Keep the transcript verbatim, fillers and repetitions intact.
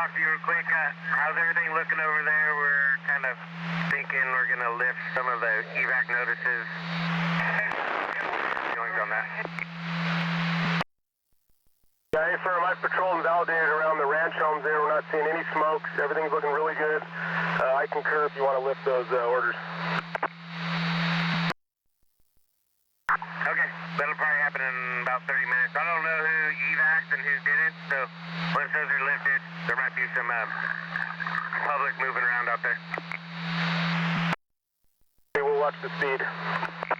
talk to you real quick. Uh, how's everything looking over there? We're kind of thinking we're going to lift some of the evac notices. Feelings on that? Yeah, A firm, I've patrolled and validated around the ranch homes there. We're not seeing any smokes. Everything's looking really good. Uh, I concur if you want to lift those uh, orders. Okay, that'll probably happen in about thirty minutes. I don't know who evacs and who didn't, so once those are lifted, there might be some um, public moving around out there. Okay, we'll watch the speed.